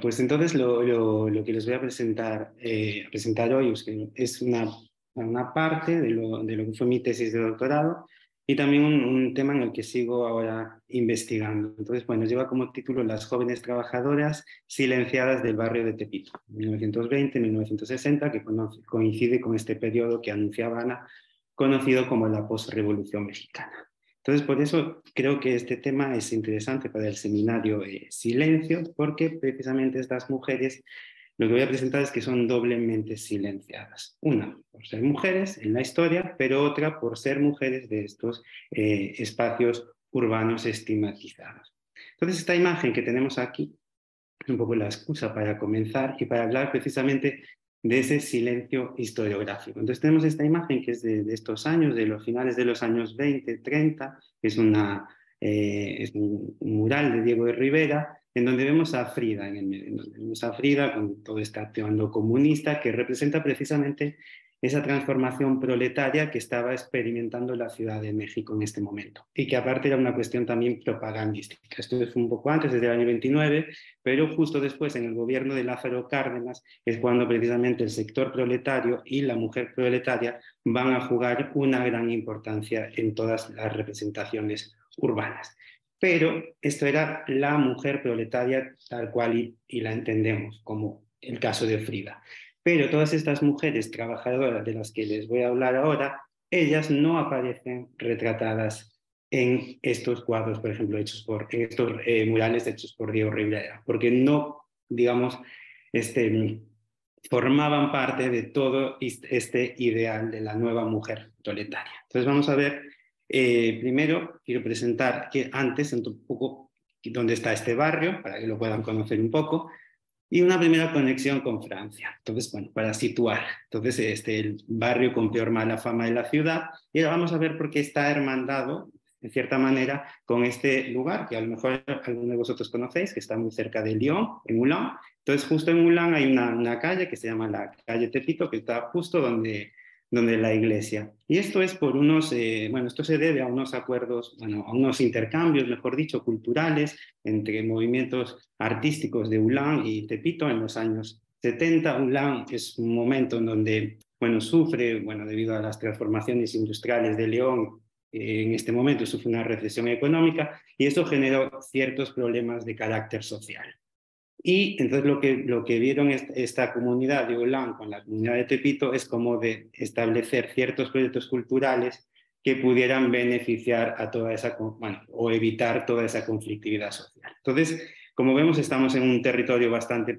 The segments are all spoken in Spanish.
pues entonces lo que les voy a presentar hoy es una parte de lo que fue mi tesis de doctorado y también un tema en el que sigo ahora investigando. Entonces, bueno, lleva como título Las jóvenes trabajadoras silenciadas del barrio de Tepito, 1920-1960, que coincide con este periodo que anunciaba Ana, conocido como la posrevolución mexicana. Entonces, por eso creo que este tema es interesante para el seminario Silencio, porque precisamente estas mujeres, lo que voy a presentar es que son doblemente silenciadas. Una, por ser mujeres en la historia, pero otra, por ser mujeres de estos espacios urbanos estigmatizados. Entonces, esta imagen que tenemos aquí es un poco la excusa para comenzar y para hablar precisamente de ese silencio historiográfico. Entonces tenemos esta imagen que es de estos años, de los finales de los años 20, 30, que es es un mural de Diego de Rivera, en donde vemos a Frida en el medio, en donde vemos a Frida con todo este actuando comunista que representa precisamente esa transformación proletaria que estaba experimentando la Ciudad de México en este momento y que aparte era una cuestión también propagandística. Esto fue un poco antes, desde el año 29, pero justo después, en el gobierno de Lázaro Cárdenas, es cuando precisamente el sector proletario y la mujer proletaria van a jugar una gran importancia en todas las representaciones urbanas. Pero esto era la mujer proletaria tal cual y la entendemos, como el caso de Frida. Pero todas estas mujeres trabajadoras de las que les voy a hablar ahora, ellas no aparecen retratadas en estos cuadros, por ejemplo, en estos murales hechos por Diego Rivera, porque no, digamos, formaban parte de todo este ideal de la nueva mujer proletaria. Entonces vamos a ver, primero quiero presentar que antes un poco dónde está este barrio, para que lo puedan conocer un poco, y una primera conexión con Francia. Entonces, bueno, para situar. Entonces, el barrio con peor mala fama de la ciudad. Y ahora vamos a ver por qué está hermandado, de cierta manera, con este lugar que a lo mejor algunos de vosotros conocéis, que está muy cerca de Lyon, en Moulins. Entonces, justo en Moulins hay una calle que se llama la calle Tepito, que está justo donde la iglesia. Y esto es por esto se debe a unos acuerdos, a unos intercambios, mejor dicho, culturales entre movimientos artísticos de Moulins y Tepito en los años 70. Moulins es un momento en donde, sufre, debido a las transformaciones industriales de León, en este momento sufre una recesión económica y eso generó ciertos problemas de carácter social. Y entonces lo que vieron esta comunidad de Moulins con la comunidad de Tepito es como de establecer ciertos proyectos culturales que pudieran beneficiar a toda esa, o evitar toda esa conflictividad social. Entonces, como vemos, estamos en un territorio bastante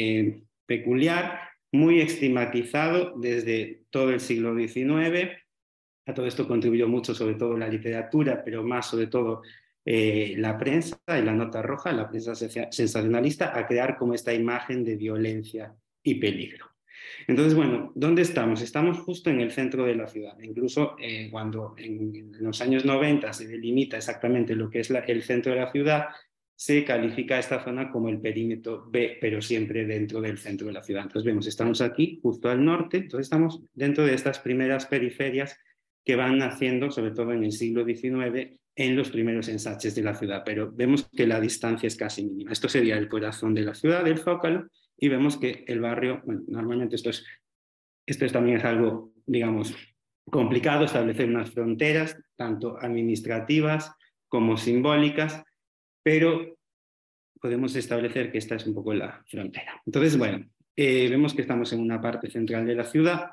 peculiar, muy estigmatizado desde todo el siglo XIX. A todo esto contribuyó mucho, sobre todo la literatura, pero más sobre todo la prensa y la nota roja, la prensa sensacionalista, a crear como esta imagen de violencia y peligro. Entonces, bueno, ¿dónde estamos? Estamos justo en el centro de la ciudad. Incluso cuando en los años 90 se delimita exactamente lo que es el centro de la ciudad, se califica esta zona como el perímetro B, pero siempre dentro del centro de la ciudad. Entonces vemos, estamos aquí, justo al norte, entonces estamos dentro de estas primeras periferias que van naciendo, sobre todo en el siglo XIX, en los primeros ensanches de la ciudad, pero vemos que la distancia es casi mínima. Esto sería el corazón de la ciudad, el Zócalo, y vemos que el barrio, normalmente esto también es algo, digamos, complicado, establecer unas fronteras, tanto administrativas como simbólicas, pero podemos establecer que esta es un poco la frontera. Entonces, vemos que estamos en una parte central de la ciudad,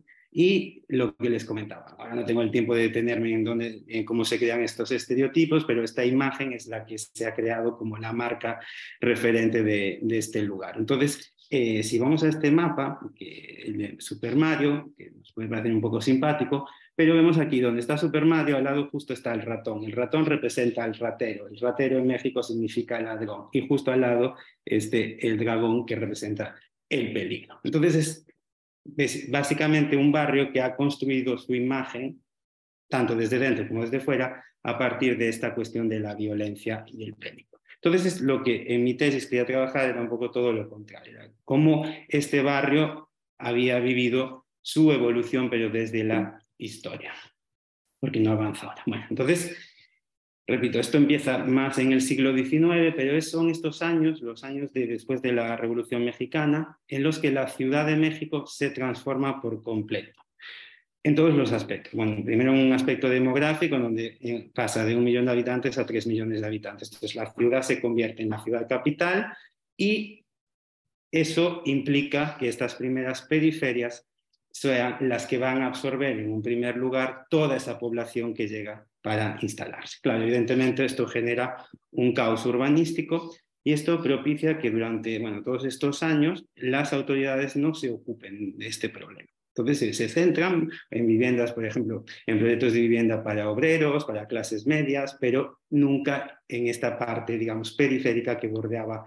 y lo que les comentaba. Ahora no tengo el tiempo de detenerme en cómo se crean estos estereotipos, pero esta imagen es la que se ha creado como la marca referente de este lugar. Entonces, si vamos a este mapa, el de Super Mario, que nos puede parecer un poco simpático, pero vemos aquí donde está Super Mario, al lado justo está el ratón. El ratón representa al ratero. El ratero en México significa ladrón. Y justo al lado el dragón que representa el peligro. Entonces es básicamente un barrio que ha construido su imagen, tanto desde dentro como desde fuera, a partir de esta cuestión de la violencia y el peligro. Entonces, es lo que en mi tesis quería trabajar era un poco todo lo contrario, era cómo este barrio había vivido su evolución, pero desde la historia, porque no avanza ahora. Bueno, entonces, Repito, esto empieza más en el siglo XIX, pero son estos años, los años después de la Revolución Mexicana, en los que la Ciudad de México se transforma por completo, en todos los aspectos. Bueno, primero un aspecto demográfico, donde pasa de 1 millón de habitantes a 3 millones de habitantes. Entonces la ciudad se convierte en la ciudad capital y eso implica que estas primeras periferias sean las que van a absorber en un primer lugar toda esa población que llega para instalarse. Claro, evidentemente esto genera un caos urbanístico y esto propicia que durante todos estos años las autoridades no se ocupen de este problema. Entonces se centran en viviendas, por ejemplo, en proyectos de vivienda para obreros, para clases medias, pero nunca en esta parte, digamos, periférica que bordeaba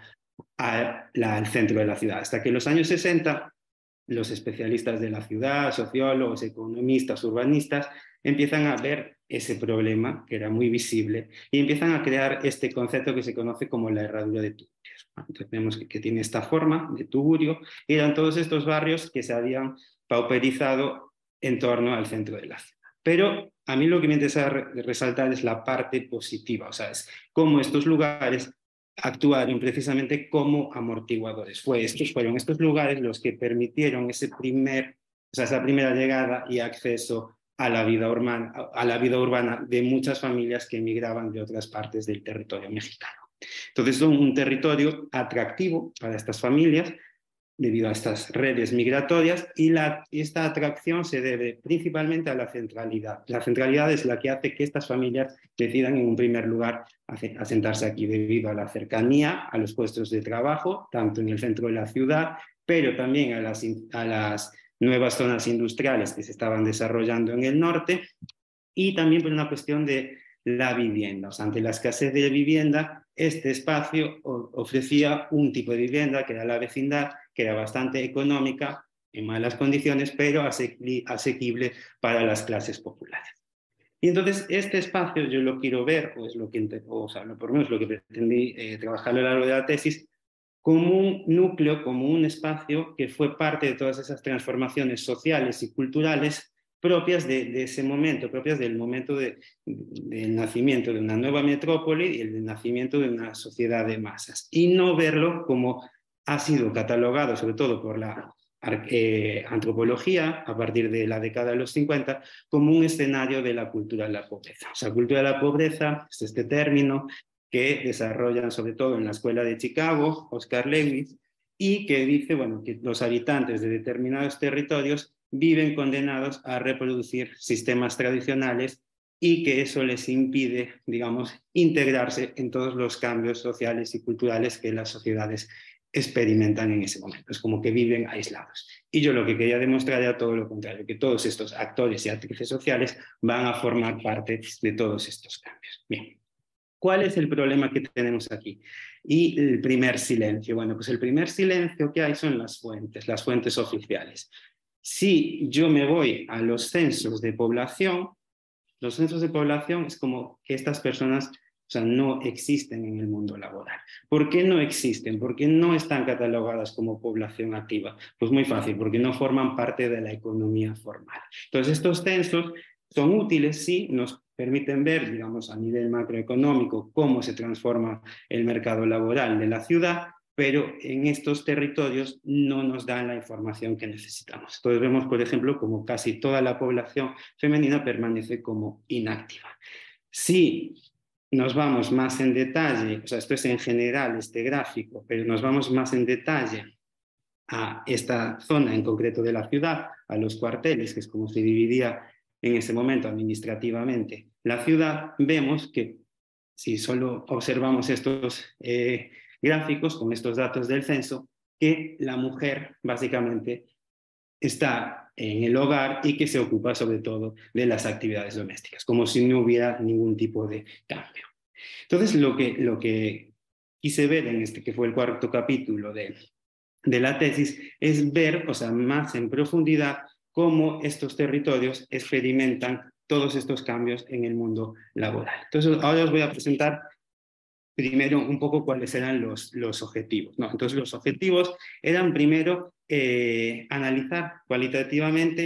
al centro de la ciudad. Hasta que en los años 60 los especialistas de la ciudad, sociólogos, economistas, urbanistas, empiezan a ver ese problema que era muy visible y empiezan a crear este concepto que se conoce como la herradura de tugurios. Entonces vemos que tiene esta forma de tugurio y eran todos estos barrios que se habían pauperizado en torno al centro de la ciudad. Pero a mí lo que me interesa resaltar es la parte positiva, o sea, es cómo estos lugares actuaron precisamente como amortiguadores. Fueron estos lugares los que permitieron esa primera llegada y acceso a la vida urbana de muchas familias que emigraban de otras partes del territorio mexicano. Entonces son un territorio atractivo para estas familias debido a estas redes migratorias y esta atracción se debe principalmente a la centralidad. La centralidad es la que hace que estas familias decidan en un primer lugar asentarse aquí debido a la cercanía a los puestos de trabajo, tanto en el centro de la ciudad, pero también a las nuevas zonas industriales que se estaban desarrollando en el norte y también por una cuestión de la vivienda. O sea, ante la escasez de vivienda, este espacio ofrecía un tipo de vivienda que era la vecindad, que era bastante económica, en malas condiciones, pero asequible para las clases populares. Y entonces este espacio yo lo quiero ver, o es lo que, por lo menos lo que pretendí trabajar a lo largo de la tesis, como un núcleo, como un espacio que fue parte de todas esas transformaciones sociales y culturales propias de ese momento, propias del momento del nacimiento de una nueva metrópoli y el nacimiento de una sociedad de masas. Y no verlo como ha sido catalogado, sobre todo por la antropología, a partir de la década de los 50, como un escenario de la cultura de la pobreza. O sea, cultura de la pobreza es este término que desarrollan sobre todo en la Escuela de Chicago, Oscar Lewis, y que dice que los habitantes de determinados territorios viven condenados a reproducir sistemas tradicionales y que eso les impide, digamos, integrarse en todos los cambios sociales y culturales que las sociedades experimentan en ese momento. Es como que viven aislados. Y yo lo que quería demostrar era todo lo contrario, que todos estos actores y actrices sociales van a formar parte de todos estos cambios. Bien. ¿Cuál es el problema que tenemos aquí? Y el primer silencio. Bueno, pues el primer silencio que hay son las fuentes oficiales. Si yo me voy a los censos de población es como que estas personas no existen en el mundo laboral. ¿Por qué no existen? ¿Por qué no están catalogadas como población activa? Pues muy fácil, porque no forman parte de la economía formal. Entonces estos censos son útiles, sí, nos permiten ver, digamos, a nivel macroeconómico cómo se transforma el mercado laboral de la ciudad, pero en estos territorios no nos dan la información que necesitamos. Entonces vemos, por ejemplo, como casi toda la población femenina permanece como inactiva. Si nos vamos más en detalle, o sea, esto es en general este gráfico, pero nos vamos más en detalle a esta zona en concreto de la ciudad, a los cuarteles, que es como se dividía en ese momento administrativamente la ciudad, vemos que si solo observamos estos gráficos con estos datos del censo, que la mujer básicamente está en el hogar y que se ocupa sobre todo de las actividades domésticas, como si no hubiera ningún tipo de cambio. Entonces, lo que quise ver en este que fue el cuarto capítulo de la tesis es ver, más en profundidad, cómo estos territorios experimentan todos estos cambios en el mundo laboral. Entonces, ahora os voy a presentar primero un poco cuáles eran los objetivos, ¿no? Entonces, los objetivos eran primero analizar cualitativamente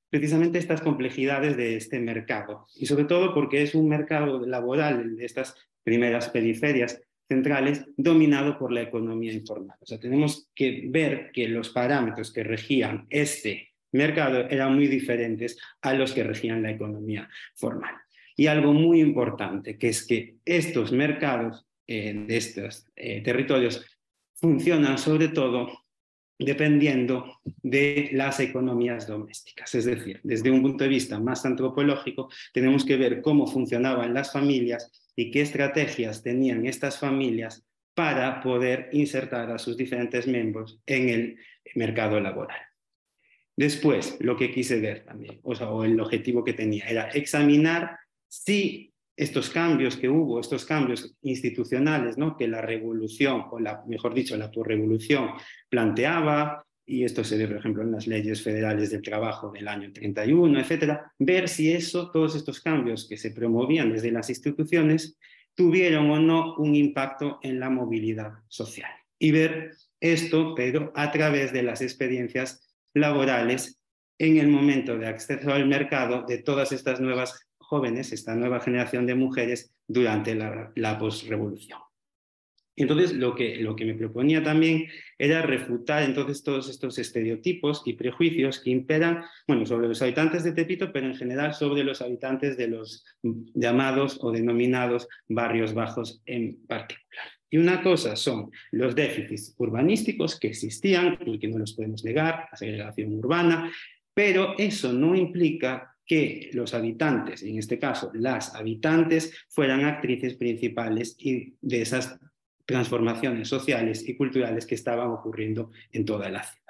precisamente estas complejidades de este mercado. Y sobre todo porque es un mercado laboral de estas primeras periferias centrales dominado por la economía informal. O sea, tenemos que ver que los parámetros que regían este mercado eran muy diferentes a los que regían la economía formal. Y algo muy importante, que es que estos mercados de estos territorios funcionan sobre todo dependiendo de las economías domésticas. Es decir, desde un punto de vista más antropológico, tenemos que ver cómo funcionaban las familias y qué estrategias tenían estas familias para poder insertar a sus diferentes miembros en el mercado laboral. Después, lo que quise ver también, o el objetivo que tenía, era examinar si estos cambios que hubo, estos cambios institucionales, ¿no?, que la revolución, o mejor dicho, la posrevolución planteaba, y esto se ve, por ejemplo, en las leyes federales del trabajo del año 31, etcétera, ver si todos estos cambios que se promovían desde las instituciones tuvieron o no un impacto en la movilidad social. Y ver esto, pero a través de las experiencias laborales en el momento de acceso al mercado de todas estas nuevas jóvenes, esta nueva generación de mujeres durante la posrevolución. Entonces, lo que me proponía también era refutar entonces todos estos estereotipos y prejuicios que imperan, bueno, sobre los habitantes de Tepito, pero en general sobre los habitantes de los llamados o denominados barrios bajos en particular. Y una cosa son los déficits urbanísticos que existían y que no los podemos negar, la segregación urbana, pero eso no implica que los habitantes, en este caso las habitantes, fueran actrices principales de esas transformaciones sociales y culturales que estaban ocurriendo en toda la ciudad.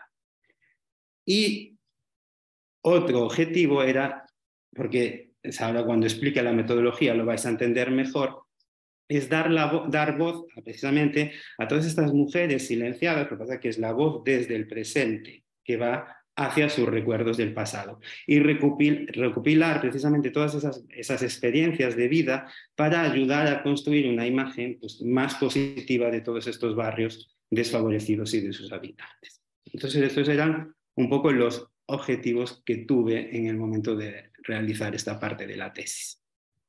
Y otro objetivo era, porque ahora cuando explique la metodología lo vais a entender mejor, es dar voz precisamente a todas estas mujeres silenciadas, lo que pasa es que es la voz desde el presente que va hacia sus recuerdos del pasado y recopilar precisamente todas esas experiencias de vida para ayudar a construir una imagen, pues, más positiva de todos estos barrios desfavorecidos y de sus habitantes. Entonces, estos eran un poco los objetivos que tuve en el momento de realizar esta parte de la tesis.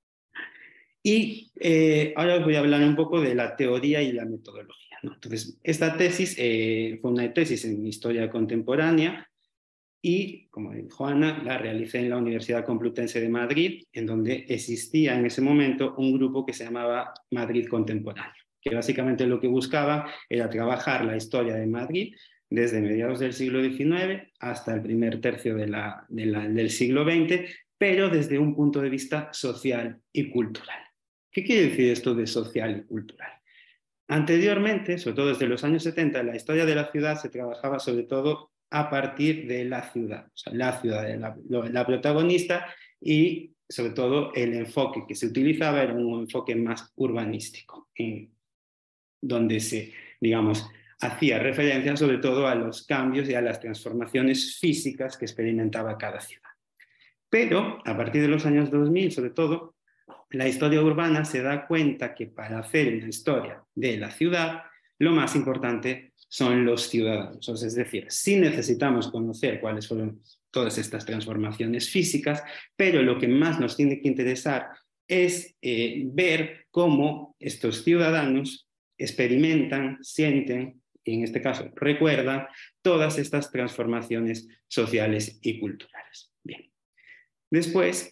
Y ahora os voy a hablar un poco de la teoría y la metodología, ¿no? Entonces, esta tesis fue una tesis en historia contemporánea y, como dijo Ana, la realicé en la Universidad Complutense de Madrid, en donde existía en ese momento un grupo que se llamaba Madrid Contemporáneo, que básicamente lo que buscaba era trabajar la historia de Madrid desde mediados del siglo XIX hasta el primer tercio del siglo XX, pero desde un punto de vista social y cultural. ¿Qué quiere decir esto de social y cultural? Anteriormente, sobre todo desde los años 70, la historia de la ciudad se trabajaba sobre todo a partir de la ciudad, o sea, la ciudad es la protagonista, y sobre todo el enfoque que se utilizaba era un enfoque más urbanístico, donde se, digamos, hacía referencia sobre todo a los cambios y a las transformaciones físicas que experimentaba cada ciudad. Pero a partir de los años 2000, sobre todo, la historia urbana se da cuenta que para hacer una historia de la ciudad, lo más importante son los ciudadanos. Es decir, sí necesitamos conocer cuáles fueron todas estas transformaciones físicas, pero lo que más nos tiene que interesar es ver cómo estos ciudadanos experimentan, sienten, y en este caso recuerdan, todas estas transformaciones sociales y culturales. Bien. Después,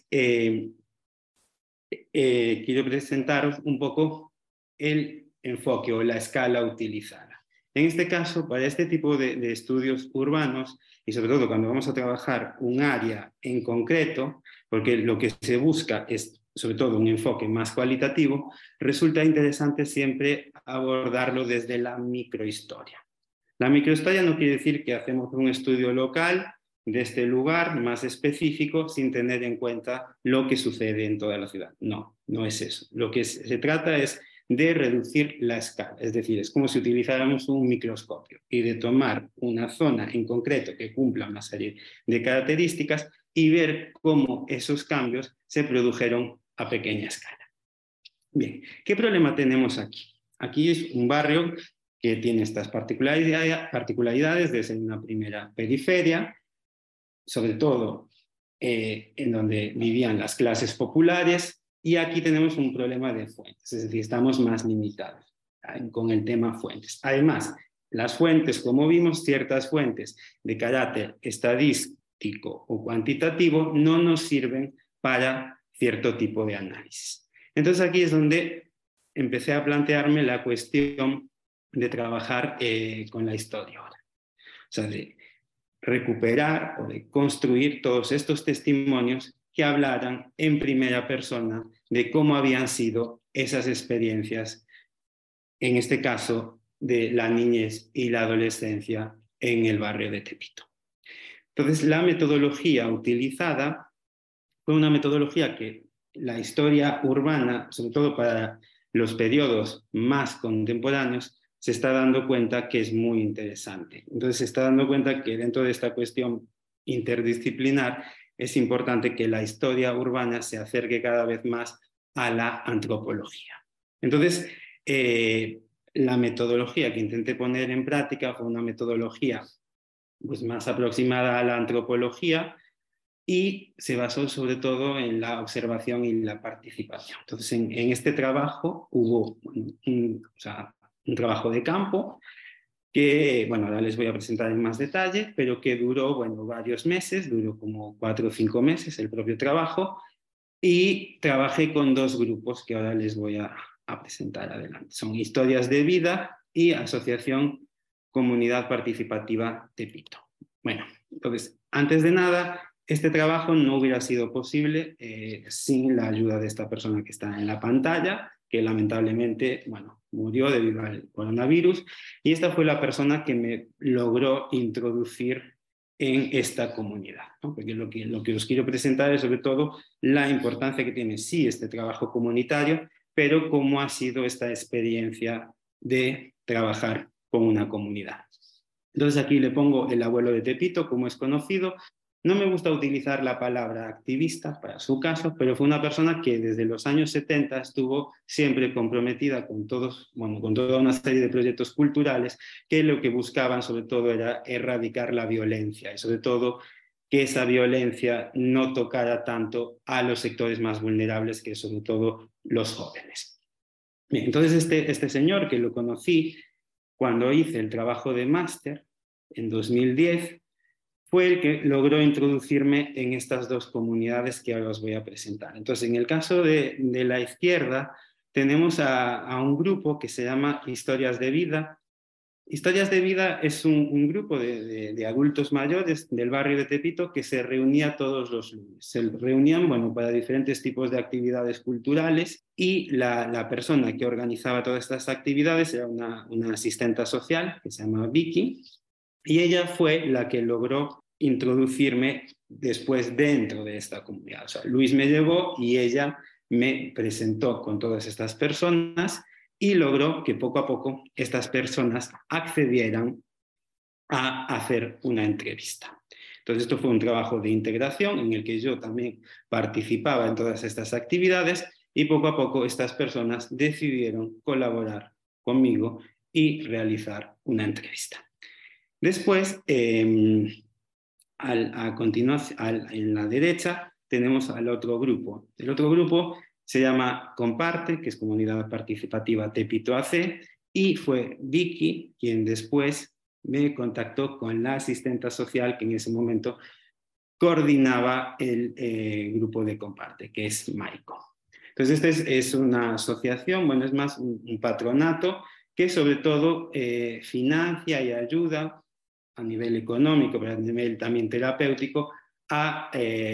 quiero presentaros un poco el enfoque o la escala utilizada. En este caso, para este tipo de estudios urbanos, y sobre todo cuando vamos a trabajar un área en concreto, porque lo que se busca es sobre todo un enfoque más cualitativo, resulta interesante siempre abordarlo desde la microhistoria. La microhistoria no quiere decir que hacemos un estudio local de este lugar más específico sin tener en cuenta lo que sucede en toda la ciudad. No, no es eso. Lo que se trata es de reducir la escala, es decir, es como si utilizáramos un microscopio y de tomar una zona en concreto que cumpla una serie de características y ver cómo esos cambios se produjeron a pequeña escala. Bien, ¿qué problema tenemos aquí? Aquí es un barrio que tiene estas particularidades desde una primera periferia, sobre todo en donde vivían las clases populares, y aquí tenemos un problema de fuentes, es decir, estamos más limitados con el tema fuentes. Además, las fuentes, como vimos, ciertas fuentes de carácter estadístico o cuantitativo no nos sirven para cierto tipo de análisis. Entonces aquí es donde empecé a plantearme la cuestión de trabajar con la historia ahora. O sea, de recuperar o de construir todos estos testimonios que hablaran en primera persona de cómo habían sido esas experiencias, en este caso de la niñez y la adolescencia en el barrio de Tepito. Entonces, la metodología utilizada fue una metodología que la historia urbana, sobre todo para los periodos más contemporáneos, se está dando cuenta que es muy interesante. Entonces se está dando cuenta que dentro de esta cuestión interdisciplinar es importante que la historia urbana se acerque cada vez más a la antropología. Entonces, la metodología que intenté poner en práctica fue una metodología pues, más aproximada a la antropología, y se basó sobre todo en la observación y la participación. Entonces, en este trabajo hubo un trabajo de campo que, bueno, ahora les voy a presentar en más detalle, pero que duró, bueno, varios meses, duró como 4 o 5 meses el propio trabajo, y trabajé con 2 grupos que ahora les voy a presentar adelante. Son Historias de Vida y Asociación Comunidad Participativa Tepito. Bueno, entonces, antes de nada, este trabajo no hubiera sido posible sin la ayuda de esta persona que está en la pantalla, que lamentablemente, bueno, murió debido al coronavirus, y esta fue la persona que me logró introducir en esta comunidad, ¿no? Porque lo que os quiero presentar es sobre todo la importancia que tiene, sí, este trabajo comunitario, pero cómo ha sido esta experiencia de trabajar con una comunidad. Entonces aquí le pongo el abuelo de Tepito, como es conocido. No me gusta utilizar la palabra activista para su caso, pero fue una persona que desde los años 70 estuvo siempre comprometida con con toda una serie de proyectos culturales que lo que buscaban sobre todo era erradicar la violencia y sobre todo que esa violencia no tocara tanto a los sectores más vulnerables, que sobre todo los jóvenes. Bien, entonces este señor, que lo conocí cuando hice el trabajo de máster en 2010, fue el que logró introducirme en estas 2 comunidades que ahora os voy a presentar. Entonces, en el caso de la izquierda, tenemos a un grupo que se llama Historias de Vida. Historias de Vida es un grupo de adultos mayores del barrio de Tepito que se reunía todos los lunes. Se reunían, bueno, para diferentes tipos de actividades culturales, y la persona que organizaba todas estas actividades era una asistenta social que se llama Vicky, y ella fue la que logró introducirme después dentro de esta comunidad. O sea, Luis me llevó y ella me presentó con todas estas personas, y logró que poco a poco estas personas accedieran a hacer una entrevista. Entonces esto fue un trabajo de integración en el que yo también participaba en todas estas actividades, y poco a poco estas personas decidieron colaborar conmigo y realizar una entrevista. Después, a continuación, en la derecha, tenemos al otro grupo. El otro grupo se llama Comparte, que es Comunidad Participativa Tepito AC, y fue Vicky quien después me contactó con la asistenta social que en ese momento coordinaba el grupo de Comparte, que es Maico. Entonces, es una asociación, bueno, es más un patronato que sobre todo financia y ayuda a nivel económico, pero a nivel también terapéutico, a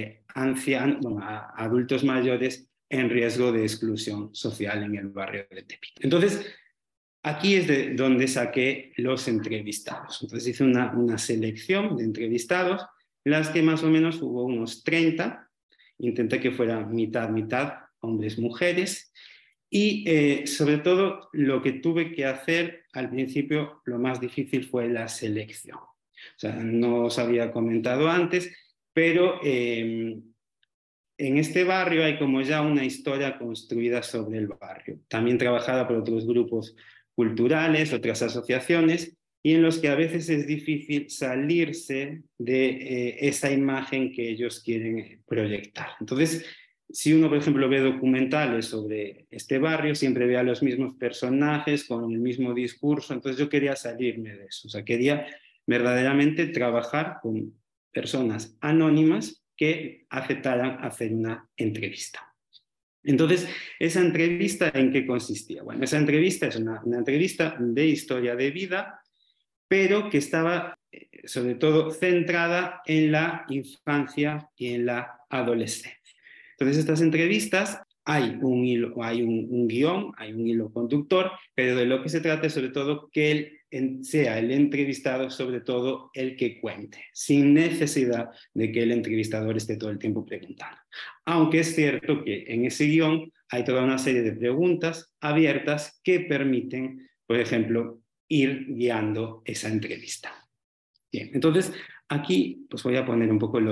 adultos mayores en riesgo de exclusión social en el barrio de Tepito. Entonces, aquí es de donde saqué los entrevistados. Entonces hice una selección de entrevistados, en las que más o menos hubo unos 30, intenté que fuera mitad, hombres, mujeres, y sobre todo lo que tuve que hacer al principio, lo más difícil fue la selección. O sea, no os había comentado antes, pero en este barrio hay como ya una historia construida sobre el barrio, también trabajada por otros grupos culturales, otras asociaciones, y en los que a veces es difícil salirse de esa imagen que ellos quieren proyectar. Entonces, si uno, por ejemplo, ve documentales sobre este barrio, siempre ve a los mismos personajes con el mismo discurso, entonces yo quería salirme de eso, o sea, quería verdaderamente trabajar con personas anónimas que aceptaran hacer una entrevista. Entonces, ¿esa entrevista en qué consistía? Bueno, esa entrevista es una entrevista de historia de vida, pero que estaba sobre todo centrada en la infancia y en la adolescencia. Entonces, estas entrevistas hay un hilo, hay un guión, hay un hilo conductor, pero de lo que se trata es sobre todo que sea el entrevistado sobre todo el que cuente, sin necesidad de que el entrevistador esté todo el tiempo preguntando. Aunque es cierto que en ese guión hay toda una serie de preguntas abiertas que permiten, por ejemplo, ir guiando esa entrevista. Bien, entonces aquí pues voy a poner un poco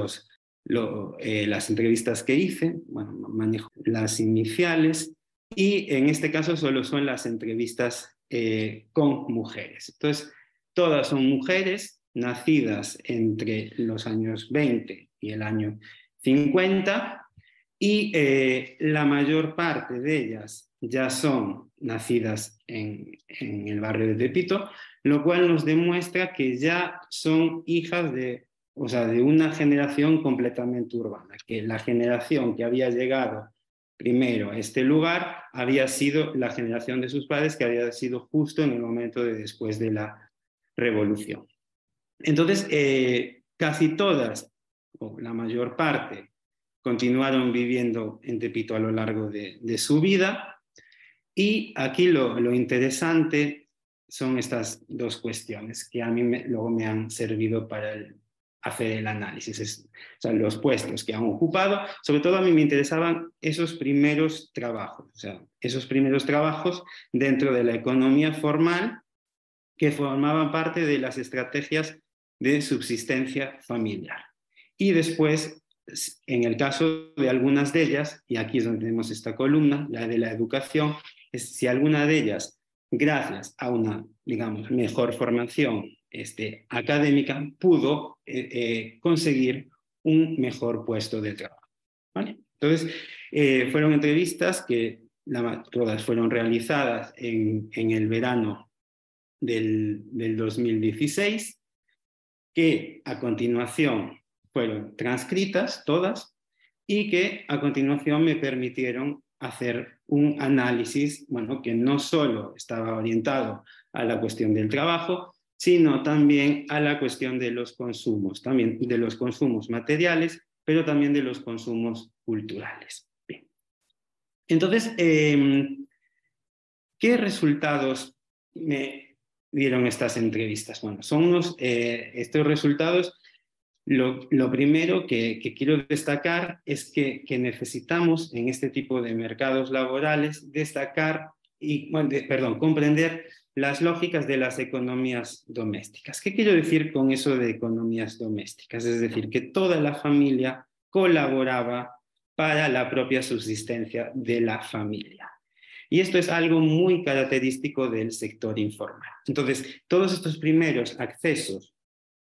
las entrevistas que hice, bueno, manejo las iniciales y en este caso solo son las entrevistas con mujeres. Entonces, todas son mujeres nacidas entre los años 20 y el año 50 y la mayor parte de ellas ya son nacidas en el barrio de Tepito, lo cual nos demuestra que ya son hijas de, o sea, de una generación completamente urbana, que la generación que había llegado primero a este lugar había sido la generación de sus padres, que había sido justo en el momento de después de la revolución. Entonces, casi todas, o la mayor parte, continuaron viviendo en Tepito a lo largo de su vida. Y aquí lo interesante son estas dos cuestiones que a mí luego me han servido para hacer el análisis. O sea, los puestos que han ocupado, sobre todo a mí me interesaban esos primeros trabajos, o sea, esos primeros trabajos dentro de la economía formal que formaban parte de las estrategias de subsistencia familiar. Y después, en el caso de algunas de ellas, y aquí es donde tenemos esta columna, la de la educación, es si alguna de ellas, gracias a una, digamos, mejor formación académica, pudo conseguir un mejor puesto de trabajo. ¿Vale? Entonces, fueron entrevistas que todas fueron realizadas en el verano del 2016, que a continuación fueron transcritas todas y que a continuación me permitieron hacer un análisis, bueno, que no solo estaba orientado a la cuestión del trabajo, sino también a la cuestión de los consumos, también de los consumos materiales, pero también de los consumos culturales. Bien. Entonces, ¿qué resultados me dieron estas entrevistas? Bueno, son estos resultados. Lo primero que quiero destacar es que necesitamos en este tipo de mercados laborales comprender las lógicas de las economías domésticas. ¿Qué quiero decir con eso de economías domésticas? Es decir, que toda la familia colaboraba para la propia subsistencia de la familia. Y esto es algo muy característico del sector informal. Entonces, todos estos primeros accesos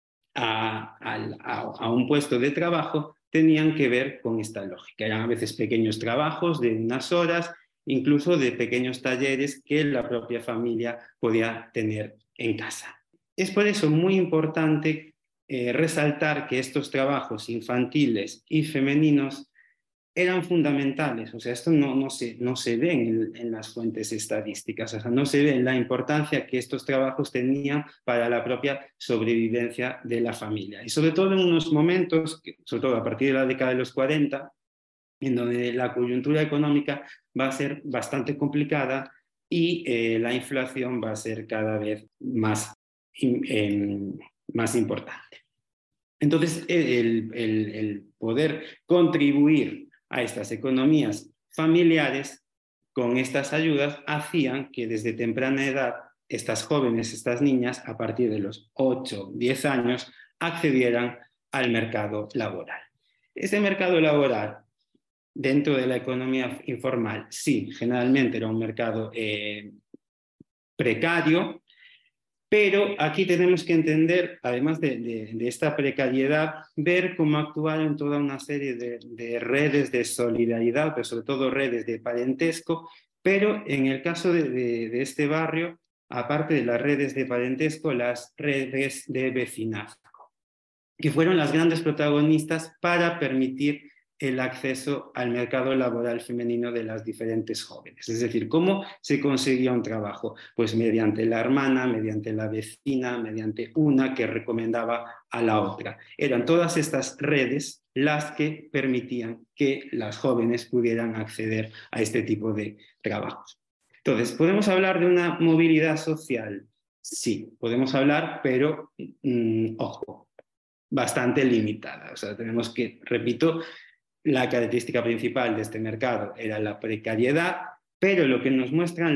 a un puesto de trabajo tenían que ver con esta lógica. Eran a veces pequeños trabajos de unas horas, incluso de pequeños talleres que la propia familia podía tener en casa. Es por eso muy importante resaltar que estos trabajos infantiles y femeninos eran fundamentales. O sea, esto no se ve en las fuentes estadísticas, o sea, no se ve en la importancia que estos trabajos tenían para la propia sobrevivencia de la familia. Y sobre todo en unos momentos, sobre todo a partir de la década de los 40, en donde la coyuntura económica va a ser bastante complicada y la inflación va a ser cada vez más importante. Entonces, el poder contribuir a estas economías familiares con estas ayudas hacían que desde temprana edad estas jóvenes, estas niñas, a partir de los 8, 10 años, accedieran al mercado laboral. Este mercado laboral, dentro de la economía informal, sí, generalmente era un mercado precario, Pero aquí tenemos que entender, además de esta precariedad, ver cómo actuaron toda una serie de redes de solidaridad, pero sobre todo redes de parentesco, pero en el caso de este barrio, aparte de las redes de parentesco, las redes de vecinazgo, que fueron las grandes protagonistas para permitir el acceso al mercado laboral femenino de las diferentes jóvenes. Es decir, ¿cómo se conseguía un trabajo? Pues mediante la hermana, mediante la vecina, mediante una que recomendaba a la otra. Eran todas estas redes las que permitían que las jóvenes pudieran acceder a este tipo de trabajos. Entonces, ¿podemos hablar de una movilidad social? Sí, podemos hablar, pero ojo, bastante limitada. O sea, tenemos que, repito, la característica principal de este mercado era la precariedad, pero lo que nos muestran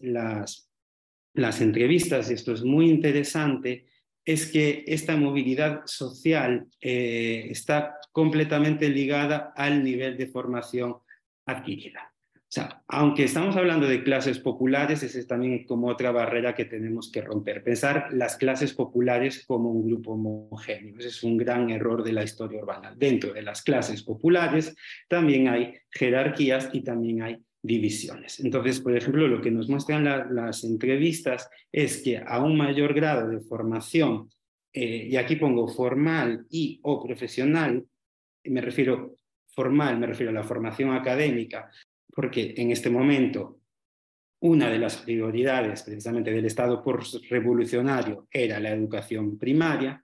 las entrevistas, y esto es muy interesante, es que esta movilidad social está completamente ligada al nivel de formación adquirida. O sea, aunque estamos hablando de clases populares, esa es también como otra barrera que tenemos que romper. Pensar las clases populares como un grupo homogéneo. Ese es un gran error de la historia urbana. Dentro de las clases populares también hay jerarquías y también hay divisiones. Entonces, por ejemplo, lo que nos muestran las entrevistas es que a un mayor grado de formación, y aquí pongo formal y o profesional, me refiero formal, me refiero a la formación académica, porque en este momento una de las prioridades precisamente del Estado revolucionario era la educación primaria,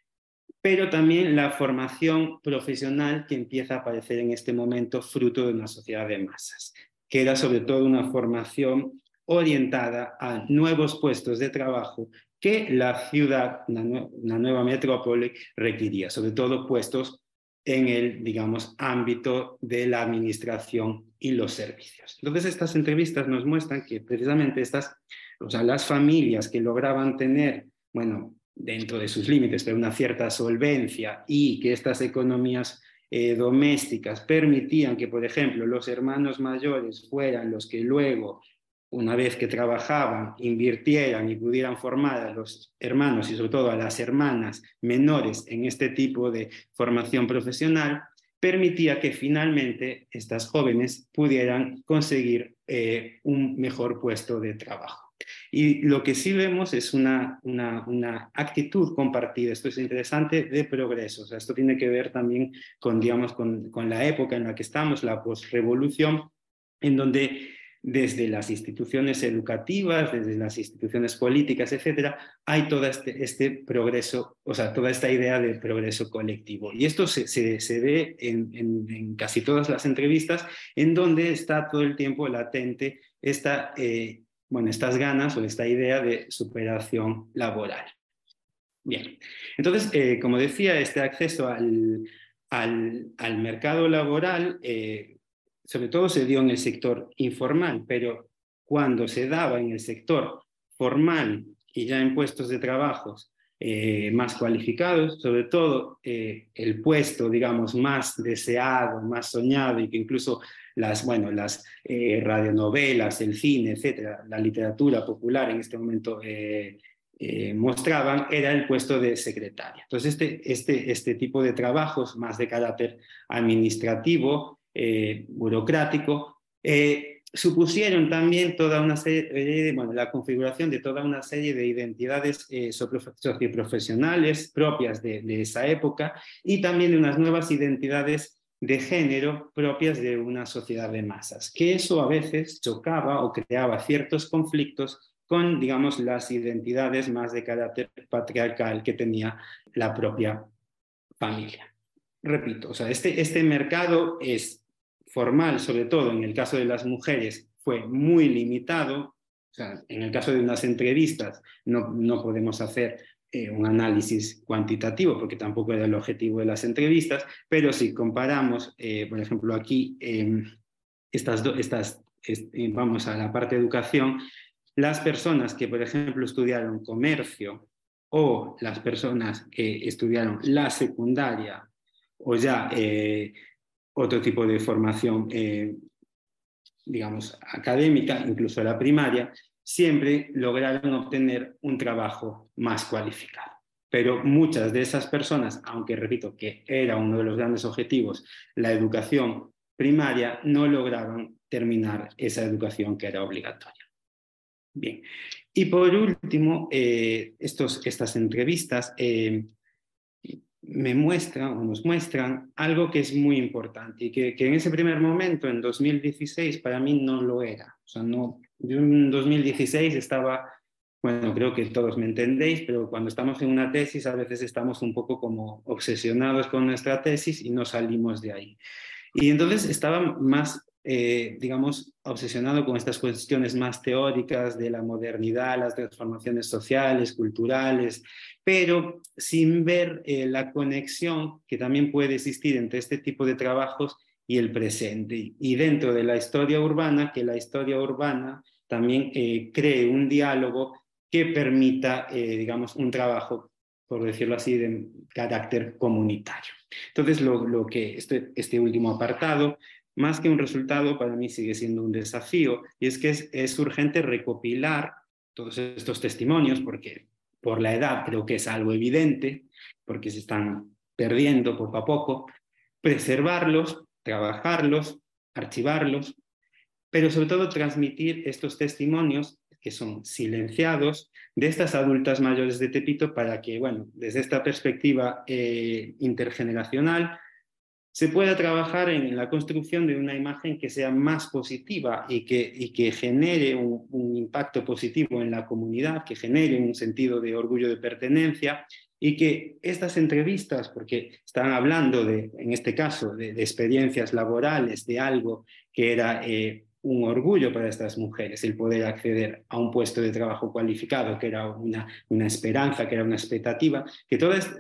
pero también la formación profesional que empieza a aparecer en este momento fruto de una sociedad de masas, que era sobre todo una formación orientada a nuevos puestos de trabajo que la ciudad, una nueva metrópoli, requería, sobre todo puestos en el, digamos, ámbito de la administración y los servicios. Entonces, estas entrevistas nos muestran que precisamente las familias que lograban tener, bueno, dentro de sus límites, pero una cierta solvencia, y que estas economías domésticas permitían que, por ejemplo, los hermanos mayores fueran los que luego, una vez que trabajaban, invirtieran y pudieran formar a los hermanos y sobre todo a las hermanas menores en este tipo de formación profesional, permitía que finalmente estas jóvenes pudieran conseguir un mejor puesto de trabajo. Y lo que sí vemos es una actitud compartida, esto es interesante, de progreso. O sea, esto tiene que ver también con, digamos, con la época en la que estamos, la posrevolución, en donde desde las instituciones educativas, desde las instituciones políticas, etcétera, hay todo este progreso, o sea, toda esta idea de progreso colectivo. Y esto se ve en casi todas las entrevistas, en donde está todo el tiempo latente estas ganas o esta idea de superación laboral. Bien, entonces, como decía, este acceso al mercado laboral, sobre todo se dio en el sector informal, pero cuando se daba en el sector formal y ya en puestos de trabajos más cualificados, sobre todo el puesto, digamos, más deseado, más soñado, y que incluso las radionovelas, el cine, etcétera, la literatura popular en este momento mostraban, era el puesto de secretaria. Entonces, este tipo de trabajos más de carácter administrativo, burocrático, supusieron también toda una serie la configuración de toda una serie de identidades socioprofesionales propias de esa época, y también de unas nuevas identidades de género propias de una sociedad de masas, que eso a veces chocaba o creaba ciertos conflictos con, digamos, las identidades más de carácter patriarcal que tenía la propia familia. Repito, o sea, este mercado es formal, sobre todo en el caso de las mujeres, fue muy limitado. O sea, en el caso de unas entrevistas no podemos hacer un análisis cuantitativo, porque tampoco era el objetivo de las entrevistas, pero si comparamos, por ejemplo, aquí, vamos a la parte de educación, las personas que, por ejemplo, estudiaron comercio, o las personas que estudiaron la secundaria, o ya otro tipo de formación, digamos, académica, incluso la primaria, siempre lograron obtener un trabajo más cualificado. Pero muchas de esas personas, aunque repito que era uno de los grandes objetivos, la educación primaria, no lograron terminar esa educación que era obligatoria. Bien, y por último, estas entrevistas me muestran o nos muestran algo que es muy importante y que en ese primer momento, en 2016, para mí no lo era. O sea, no, yo en 2016 estaba, bueno, creo que todos me entendéis, pero cuando estamos en una tesis a veces estamos un poco como obsesionados con nuestra tesis y no salimos de ahí. Y entonces estaba más, digamos, obsesionado con estas cuestiones más teóricas de la modernidad, las transformaciones sociales, culturales, pero sin ver la conexión que también puede existir entre este tipo de trabajos y el presente. Y dentro de la historia urbana, que la historia urbana también cree un diálogo que permita, digamos, un trabajo, por decirlo así, de carácter comunitario. Entonces, lo que este último apartado, más que un resultado, para mí sigue siendo un desafío, y es que es urgente recopilar todos estos testimonios, porque por la edad creo que es algo evidente, porque se están perdiendo poco a poco, preservarlos, trabajarlos, archivarlos, pero sobre todo transmitir estos testimonios que son silenciados de estas adultas mayores de Tepito para que, bueno, desde esta perspectiva intergeneracional se pueda trabajar en la construcción de una imagen que sea más positiva y que genere un impacto positivo en la comunidad, que genere un sentido de orgullo de pertenencia y que estas entrevistas, porque están hablando de, en este caso, de experiencias laborales, de algo que era un orgullo para estas mujeres, el poder acceder a un puesto de trabajo cualificado, que era una esperanza, que era una expectativa, que todos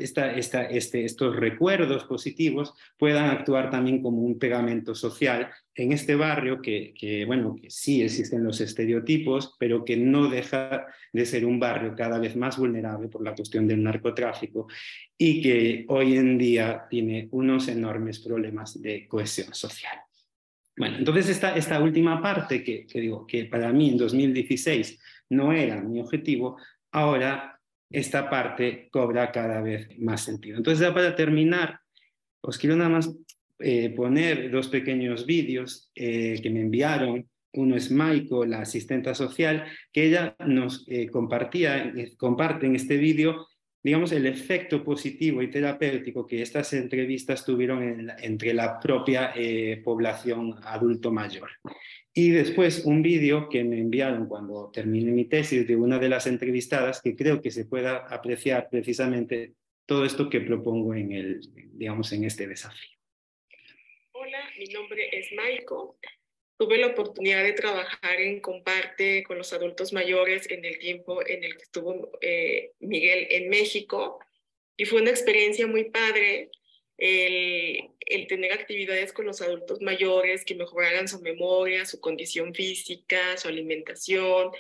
estos recuerdos positivos puedan actuar también como un pegamento social en este barrio bueno, que sí existen los estereotipos, pero que no deja de ser un barrio cada vez más vulnerable por la cuestión del narcotráfico y que hoy en día tiene unos enormes problemas de cohesión social. Bueno, entonces esta última parte que digo que para mí en 2016 no era mi objetivo, ahora esta parte cobra cada vez más sentido. Entonces ya para terminar, os quiero nada más poner dos pequeños vídeos que me enviaron. Uno es Maiko, la asistenta social, que ella nos comparte en este vídeo, digamos, el efecto positivo y terapéutico que estas entrevistas tuvieron entre la propia población adulto mayor. Y después un vídeo que me enviaron cuando terminé mi tesis de una de las entrevistadas que creo que se pueda apreciar precisamente todo esto que propongo digamos, en este desafío. Hola, mi nombre es Maiko. Tuve la oportunidad de trabajar en Comparte con los adultos mayores en el tiempo en el que estuvo Miguel en México y fue una experiencia muy padre el tener actividades con los adultos mayores que mejoraran su memoria, su condición física, su alimentación,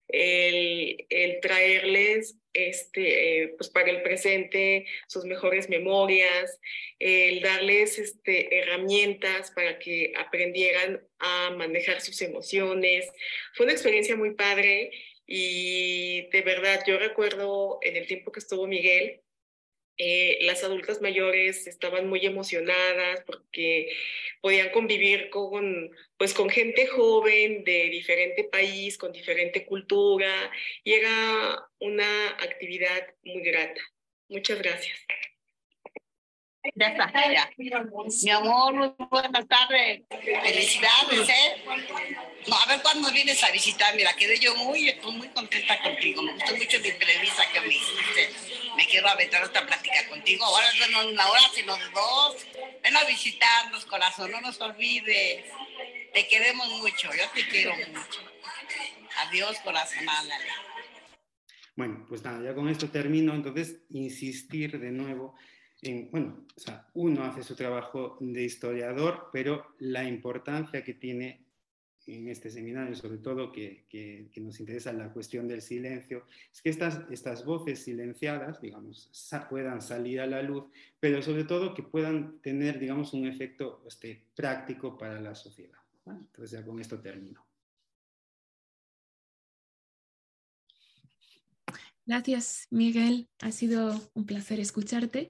el traerles pues para el presente sus mejores memorias, el darles herramientas para que aprendieran a manejar sus emociones. Fue una experiencia muy padre y de verdad yo recuerdo en el tiempo que estuvo Miguel, las adultas mayores estaban muy emocionadas porque podían convivir pues, con gente joven de diferente país, con diferente cultura, y era una actividad muy grata. Muchas gracias. Ya está, ya. Mi amor, muy buenas tardes. Felicidades, ¿eh? No, a ver cuándo vienes a visitar. Mira, quedé yo muy contenta contigo. Me gustó mucho la entrevista que me hiciste. Me quiero aventar esta plática contigo. Ahora no una hora, sino de dos. Ven a visitarnos, corazón, no nos olvides. Te queremos mucho, yo te quiero mucho. Adiós, corazón, ándale. Bueno, pues nada, ya con esto termino. Entonces, insistir de nuevo bueno, o sea, uno hace su trabajo de historiador, pero la importancia que tiene en este seminario, sobre todo que nos interesa la cuestión del silencio, es que estas voces silenciadas, digamos, puedan salir a la luz, pero sobre todo que puedan tener, digamos, un efecto práctico para la sociedad. Bueno, entonces ya con esto termino. Gracias, Miguel. Ha sido un placer escucharte.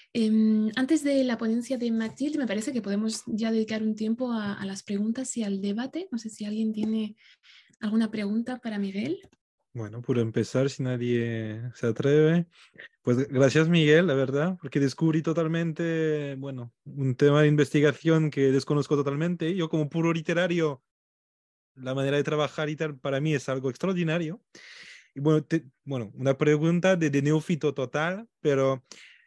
Antes de la ponencia de Mathilde, me parece que podemos ya dedicar un tiempo a las preguntas y al debate. No sé si alguien tiene alguna pregunta para Miguel. Bueno, por empezar, si nadie se atreve, pues gracias Miguel, la verdad, porque descubrí totalmente, bueno, un tema de investigación que desconozco totalmente. Yo como puro literario, la manera de trabajar y tal, para mí es algo extraordinario. Y bueno, bueno, una pregunta de neófito total, pero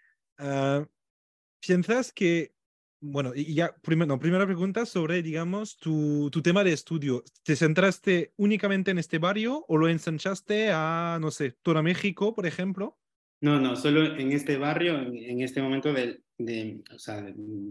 ah, ¿piensas que, bueno, y ya, primera pregunta sobre, digamos, tu tema de estudio, ¿te centraste únicamente en este barrio o lo ensanchaste a, no sé, toda México, por ejemplo? No, no, solo en este barrio, en este momento o sea,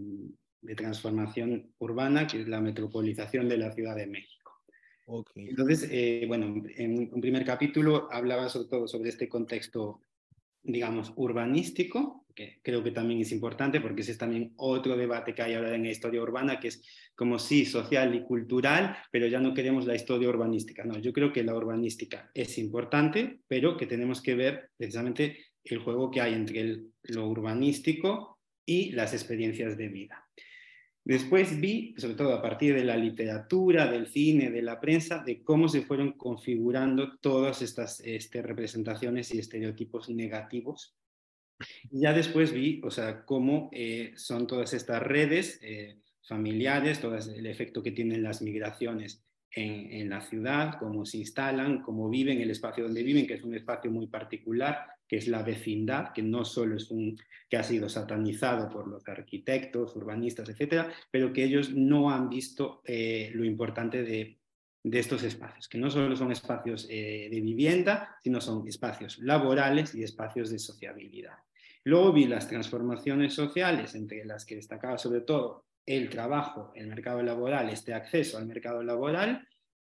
de transformación urbana, que es la metropolización de la Ciudad de México. Ok. Entonces, bueno, en un primer capítulo hablaba sobre todo sobre este contexto, digamos, urbanístico, que creo que también es importante porque ese es también otro debate que hay ahora en la historia urbana, que es como sí, social y cultural, pero ya no queremos la historia urbanística. No, yo creo que la urbanística es importante, pero que tenemos que ver precisamente el juego que hay entre lo urbanístico y las experiencias de vida. Después vi, sobre todo a partir de la literatura, del cine, de la prensa, de cómo se fueron configurando todas estas representaciones y estereotipos negativos. Y ya después vi, o sea, cómo son todas estas redes familiares, todo el efecto que tienen las migraciones en la ciudad, cómo se instalan, cómo viven, el espacio donde viven, que es un espacio muy particular, que es la vecindad, que no solo es que ha sido satanizado por los arquitectos, urbanistas, etcétera, pero que ellos no han visto lo importante de estos espacios, que no solo son espacios de vivienda, sino son espacios laborales y espacios de sociabilidad. Luego vi las transformaciones sociales, entre las que destacaba sobre todo el trabajo, el mercado laboral, este acceso al mercado laboral,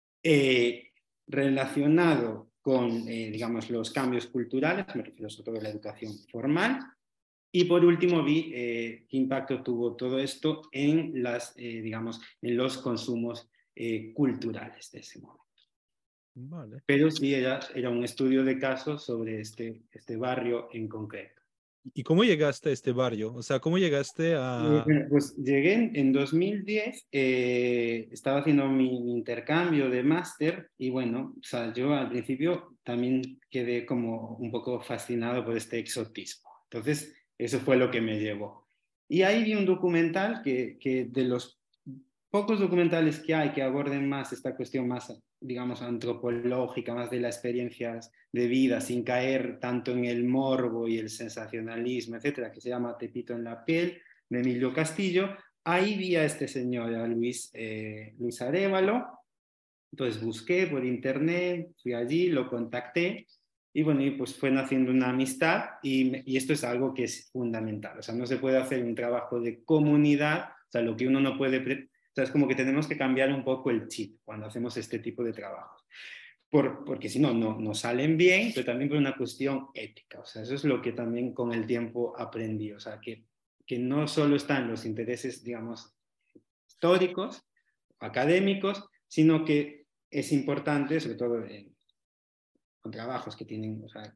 relacionado con, digamos, los cambios culturales, me refiero sobre todo a la educación formal. Y por último vi qué impacto tuvo todo esto en, digamos, en los consumos culturales de ese momento. Vale. Pero sí era un estudio de casos sobre este barrio en concreto. ¿Y cómo llegaste a este barrio? O sea, ¿cómo llegaste a...? Bueno, pues llegué en 2010, estaba haciendo mi intercambio de máster y bueno, o sea, yo al principio también quedé como un poco fascinado por este exotismo. Entonces, eso fue lo que me llevó. Y ahí vi un documental que de los pocos documentales que hay que aborden más esta cuestión más, digamos, antropológica, más de las experiencias de vida, sin caer tanto en el morbo y el sensacionalismo, etcétera, que se llama Tepito en la piel, de Emilio Castillo. Ahí vi a este señor, a Luis Arévalo. Entonces busqué por internet, fui allí, lo contacté y bueno, y pues fue naciendo una amistad y esto es algo que es fundamental. O sea, no se puede hacer un trabajo de comunidad, o sea, lo que uno no puede... O sea, es como que tenemos que cambiar un poco el chip cuando hacemos este tipo de trabajos. Porque si no, no salen bien, pero también por una cuestión ética. O sea, eso es lo que también con el tiempo aprendí. O sea, que no solo están los intereses, digamos, históricos, académicos, sino que es importante, sobre todo con trabajos que tienen, o sea,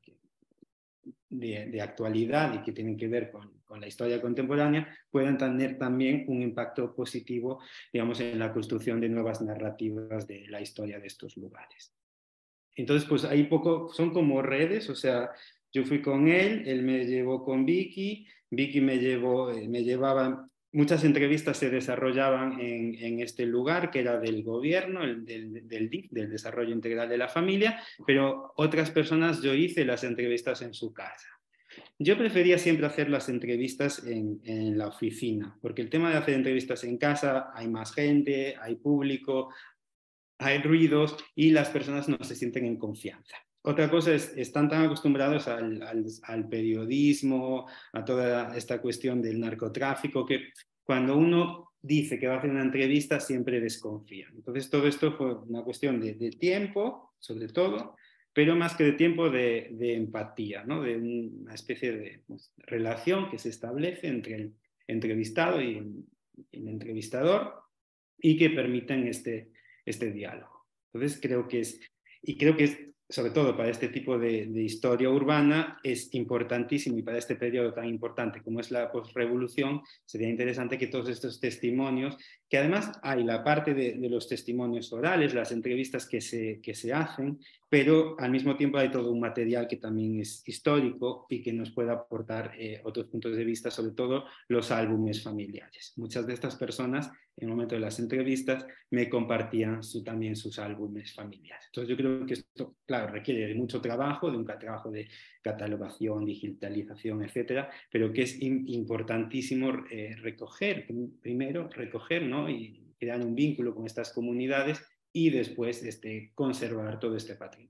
de actualidad y que tienen que ver con la historia contemporánea, puedan tener también un impacto positivo, digamos, en la construcción de nuevas narrativas de la historia de estos lugares. Entonces, pues ahí poco, son como redes, o sea, yo fui con él me llevó con Vicky, Vicky me llevaba, muchas entrevistas se desarrollaban en este lugar que era del gobierno, del DIF, del Desarrollo Integral de la Familia, pero otras personas yo hice las entrevistas en su casa. Yo prefería siempre hacer las entrevistas en la oficina, porque el tema de hacer entrevistas en casa, hay más gente, hay público, hay ruidos y las personas no se sienten en confianza. Otra cosa es, están tan acostumbrados al periodismo, a toda esta cuestión del narcotráfico, que cuando uno dice que va a hacer una entrevista siempre desconfía. Entonces todo esto fue una cuestión de tiempo, sobre todo, pero más que de tiempo, de empatía, ¿no? De una especie de relación que se establece entre el entrevistado y el entrevistador y que permiten este diálogo. Entonces creo que es sobre todo para este tipo de historia urbana, es importantísimo, y para este periodo tan importante como es la posrevolución, sería interesante que todos estos testimonios, que además hay la parte de los testimonios orales, las entrevistas que se hacen, pero al mismo tiempo hay todo un material que también es histórico y que nos puede aportar otros puntos de vista, sobre todo los álbumes familiares. Muchas de estas personas, en el momento de las entrevistas, me compartían también sus álbumes familiares. Entonces yo creo que esto, claro, requiere de mucho trabajo, de un trabajo de catalogación, digitalización, etcétera, pero que es importantísimo recoger, primero recoger, ¿no? Y crear un vínculo con estas comunidades y después conservar todo este patrimonio.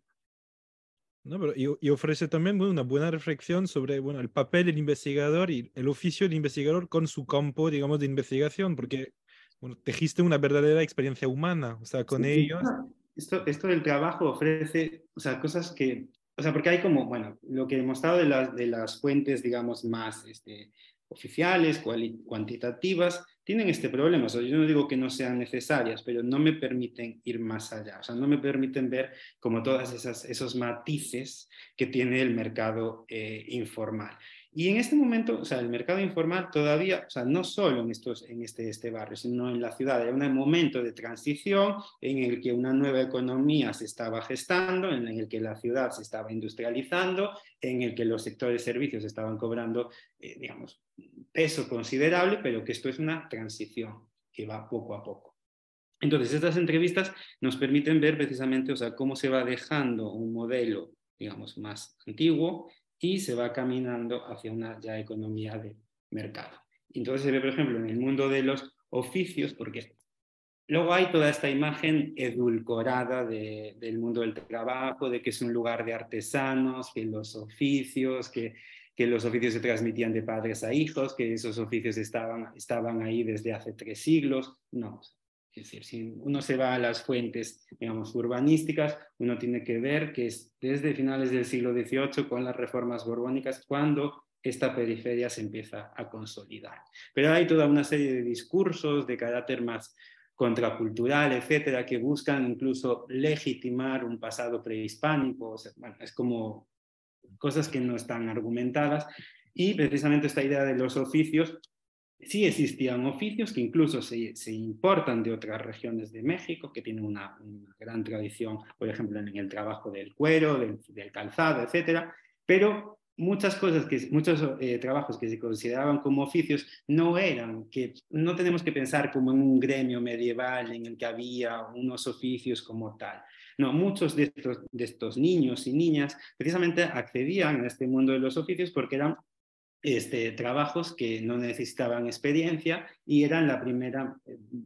No, pero y ofrece también una buena reflexión sobre el papel del investigador y el oficio del investigador con su campo, digamos, de investigación, porque tejiste una verdadera experiencia humana, o sea, con ellos. Esto del trabajo ofrece, o sea, cosas que, o sea, porque hay como, bueno, lo que he mostrado de las fuentes, digamos, más oficiales, cuantitativas, tienen este problema. O sea, yo no digo que no sean necesarias, pero no me permiten ir más allá. O sea, no me permiten ver como todas esos matices que tiene el mercado informal. Y en este momento, o sea, el mercado informal todavía, o sea, no solo en este barrio, sino en la ciudad, hay un momento de transición en el que una nueva economía se estaba gestando, en el que la ciudad se estaba industrializando, en el que los sectores servicios estaban cobrando, digamos, peso considerable, pero que esto es una transición que va poco a poco. Entonces, estas entrevistas nos permiten ver precisamente, o sea, cómo se va dejando un modelo, digamos, más antiguo y se va caminando hacia una ya economía de mercado. Entonces se ve, por ejemplo, en el mundo de los oficios, porque luego hay toda esta imagen edulcorada del mundo del trabajo, de que es un lugar de artesanos, que los oficios, que los oficios se transmitían de padres a hijos, que esos oficios estaban ahí desde hace 3 siglos. No, es decir, si uno se va a las fuentes, digamos, urbanísticas, uno tiene que ver que es desde finales del siglo XVIII, con las reformas borbónicas, cuando esta periferia se empieza a consolidar. Pero hay toda una serie de discursos de carácter más contracultural, etcétera, que buscan incluso legitimar un pasado prehispánico. O sea, bueno, es como cosas que no están argumentadas, y precisamente esta idea de los oficios, sí existían oficios que incluso se importan de otras regiones de México, que tienen una gran tradición, por ejemplo, en el trabajo del cuero, del calzado, etcétera, pero muchos trabajos que se consideraban como oficios no eran, que no tenemos que pensar como en un gremio medieval en el que había unos oficios como tal. No, muchos de estos niños y niñas precisamente accedían a este mundo de los oficios porque eran trabajos que no necesitaban experiencia y eran la primera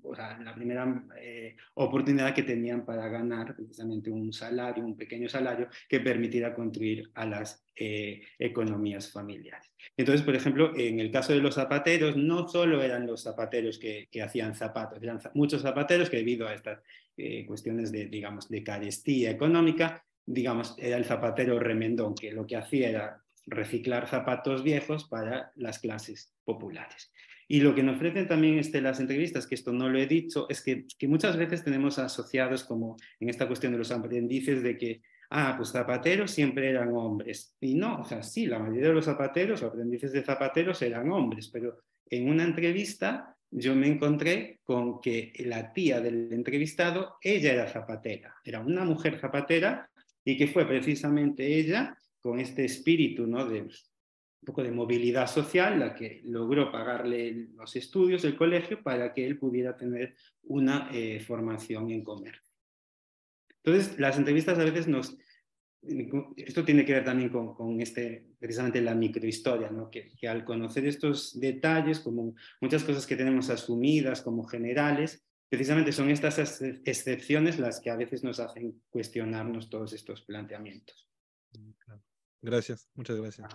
oportunidad que tenían para ganar precisamente un pequeño salario que permitiera contribuir a las economías familiares. Entonces, por ejemplo, en el caso de los zapateros, no solo eran los zapateros que hacían zapatos, eran muchos zapateros que, debido a estas cuestiones de carestía económica, digamos, era el zapatero remendón, que lo que hacía era reciclar zapatos viejos para las clases populares. Y lo que nos ofrecen también las entrevistas, que esto no lo he dicho, es que muchas veces tenemos asociados, como en esta cuestión de los aprendices, de que, pues zapateros siempre eran hombres. Y no, o sea, sí, la mayoría de los zapateros o aprendices de zapateros eran hombres, pero en una entrevista yo me encontré con que la tía del entrevistado, ella era zapatera, era una mujer zapatera, y que fue precisamente ella, con este espíritu, ¿no?, de un poco de movilidad social, la que logró pagarle los estudios del colegio para que él pudiera tener una formación en comercio. Entonces, las entrevistas a veces esto tiene que ver también con precisamente la microhistoria, ¿no?, que al conocer estos detalles, como muchas cosas que tenemos asumidas como generales, precisamente son estas excepciones las que a veces nos hacen cuestionarnos todos estos planteamientos. Gracias, muchas gracias.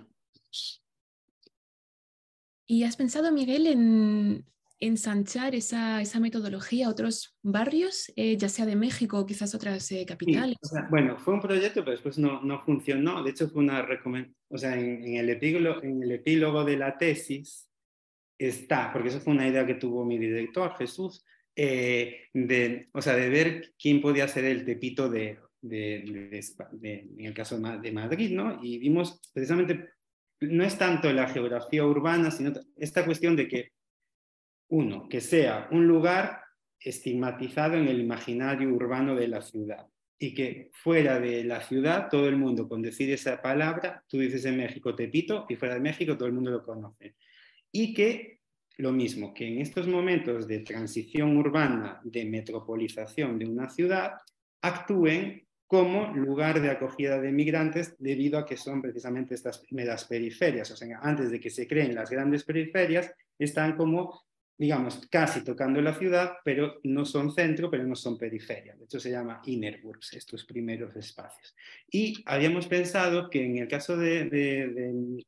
¿Y has pensado, Miguel, en ensanchar esa metodología a otros barrios, ya sea de México o quizás otras capitales? Sí, o sea, bueno, fue un proyecto, pero después no funcionó. De hecho, fue una recomendación, o sea, en el epílogo de la tesis está, porque eso fue una idea que tuvo mi director, Jesús, de ver quién podía ser el Tepito de en el caso de Madrid, ¿no? Y vimos precisamente, no es tanto la geografía urbana, sino esta cuestión de que, uno, que sea un lugar estigmatizado en el imaginario urbano de la ciudad, y que fuera de la ciudad todo el mundo, con decir esa palabra, tú dices en México Tepito y fuera de México todo el mundo lo conoce. Y que lo mismo, que en estos momentos de transición urbana, de metropolización de una ciudad, actúen como lugar de acogida de migrantes debido a que son precisamente estas primeras periferias. O sea, antes de que se creen las grandes periferias, están como, digamos, casi tocando la ciudad, pero no son centro, pero no son periferia. De hecho, se llama innerburbs, estos primeros espacios. Y habíamos pensado que en el caso de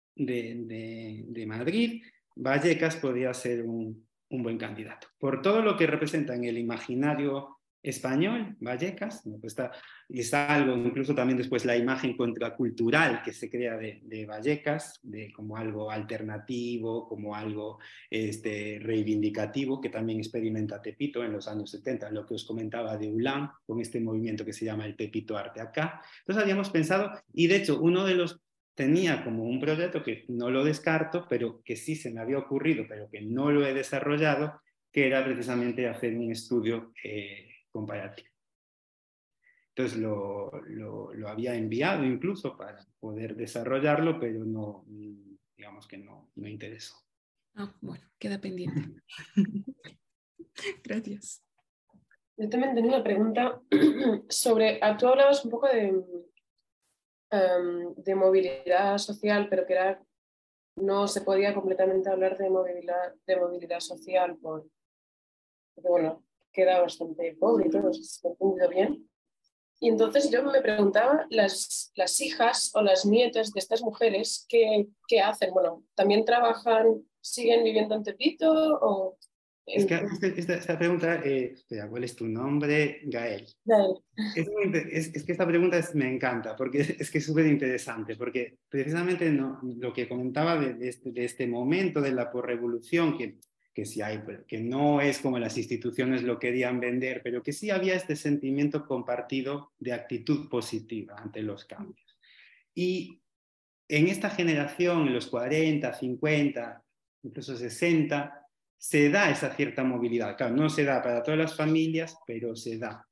Madrid, Vallecas podría ser un buen candidato. Por todo lo que representa en el imaginario español, Vallecas, ¿no? Pues está algo, incluso también después la imagen contracultural que se crea de Vallecas, como algo alternativo, como algo reivindicativo, que también experimenta Tepito en los años 70, lo que os comentaba de ULAM, con este movimiento que se llama el Tepito Arte Acá. Entonces habíamos pensado, y de hecho uno de los tenía como un proyecto que no lo descarto, pero que sí se me había ocurrido, pero que no lo he desarrollado, que era precisamente hacer un estudio comparativo. Entonces lo había enviado incluso para poder desarrollarlo, pero no, digamos que no interesó. Ah, bueno, queda pendiente. Gracias. Yo también tenía una pregunta sobre, tú hablabas un poco de movilidad social, pero que no se podía completamente hablar de movilidad social porque, bueno, queda bastante pobre y todo, si se ha entendido bien. Y entonces yo me preguntaba, las hijas o las nietas de estas mujeres, ¿qué hacen? Bueno, ¿también trabajan, siguen viviendo en Tepito o...? Es que esta pregunta, ¿cuál es tu nombre? Gael. Gael. Es que esta pregunta me encanta, porque es que es súper interesante, porque precisamente lo que comentaba de este momento de la posrevolución, que sí hay, que no es como las instituciones lo querían vender, pero que sí había este sentimiento compartido de actitud positiva ante los cambios. Y en esta generación, en los 40, 50, incluso 60, se da esa cierta movilidad. Claro, no se da para todas las familias, pero se da.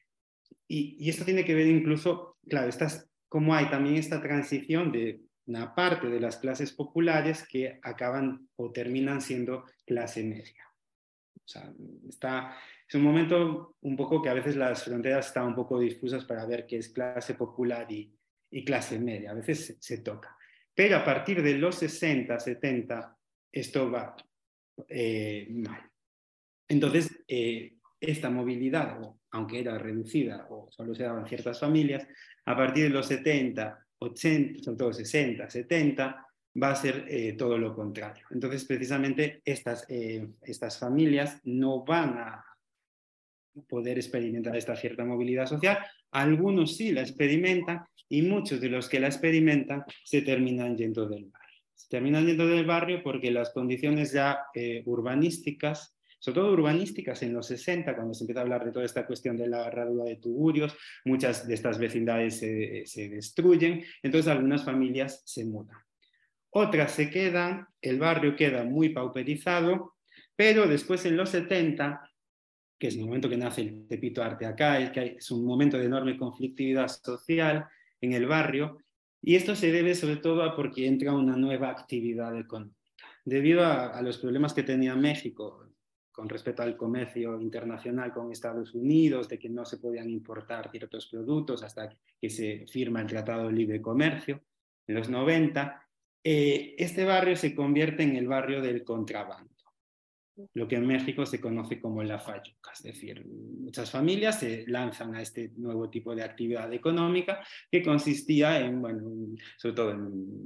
Y esto tiene que ver incluso, claro, como hay también esta transición de una parte de las clases populares que acaban o terminan siendo clase media. O sea, es un momento un poco que a veces las fronteras están un poco difusas para ver qué es clase popular y clase media. A veces se toca. Pero a partir de los 60, 70, esto va mal. Entonces, esta movilidad, aunque era reducida o solo se daba en ciertas familias, a partir de los 70, 80, sobre todo 60, 70, va a ser todo lo contrario. Entonces, precisamente, estas familias no van a poder experimentar esta cierta movilidad social. Algunos sí la experimentan y muchos de los que la experimentan se terminan yendo del barrio. Se terminan yendo del barrio porque las condiciones ya urbanísticas, sobre todo urbanísticas en los 60, cuando se empieza a hablar de toda esta cuestión de la herradura de Tugurios, muchas de estas vecindades se destruyen, entonces algunas familias se mudan. Otras se quedan, el barrio queda muy pauperizado, pero después en los 70, que es el momento que nace el Tepito Arte Acá, es un momento de enorme conflictividad social en el barrio, y esto se debe sobre todo a porque entra una nueva actividad económica. Debido a los problemas que tenía México con respecto al comercio internacional con Estados Unidos, de que no se podían importar ciertos productos hasta que se firma el Tratado de Libre Comercio en los 90, este barrio se convierte en el barrio del contrabando, lo que en México se conoce como la fayuca, es decir, muchas familias se lanzan a este nuevo tipo de actividad económica que consistía en, bueno, sobre todo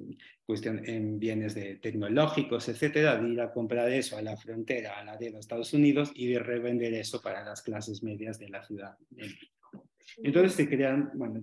en bienes tecnológicos, etcétera, de ir a comprar eso a la frontera, a la de los Estados Unidos y de revender eso para las clases medias de la Ciudad de México. Entonces se crean, bueno,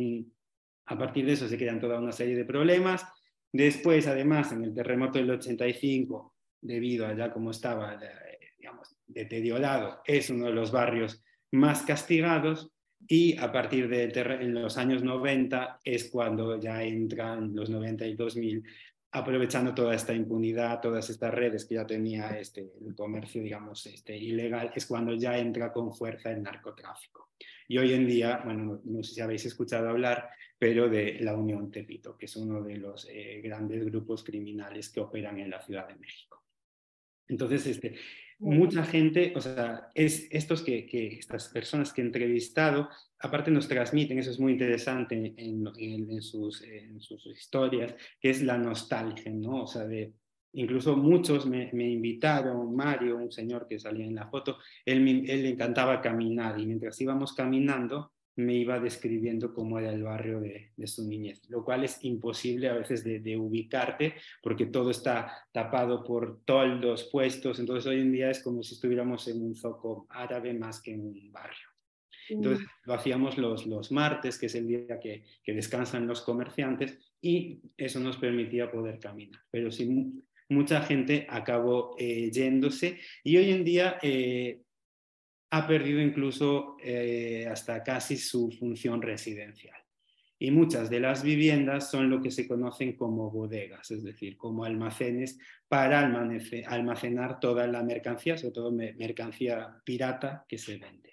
a partir de eso se crean toda una serie de problemas. Después, además, en el terremoto del 85, debido a ya cómo estaba, digamos, deteriorado, es uno de los barrios más castigados Y a partir de en los años 90 es cuando ya entran los 90 y 2000, aprovechando toda esta impunidad, todas estas redes que ya tenía el comercio, digamos, ilegal, es cuando ya entra con fuerza el narcotráfico. Y hoy en día, bueno, no sé si habéis escuchado hablar, pero de la Unión Tepito, que es uno de los grandes grupos criminales que operan en la Ciudad de México. Entonces, mucha gente, o sea, estas personas que he entrevistado, aparte nos transmiten, eso es muy interesante en sus historias, que es la nostalgia, ¿no? O sea, incluso muchos me invitaron, Mario, un señor que salía en la foto, él le encantaba caminar y mientras íbamos caminando me iba describiendo cómo era el barrio de su niñez, lo cual es imposible a veces de ubicarte porque todo está tapado por toldos puestos, entonces hoy en día es como si estuviéramos en un zoco árabe más que en un barrio. Entonces lo hacíamos los martes, que es el día que descansan los comerciantes, y eso nos permitía poder caminar. Pero sí, mucha gente acabó yéndose y hoy en día ha perdido incluso hasta casi su función residencial. Y muchas de las viviendas son lo que se conocen como bodegas, es decir, como almacenes para almacenar toda la mercancía, sobre todo mercancía pirata que se vende.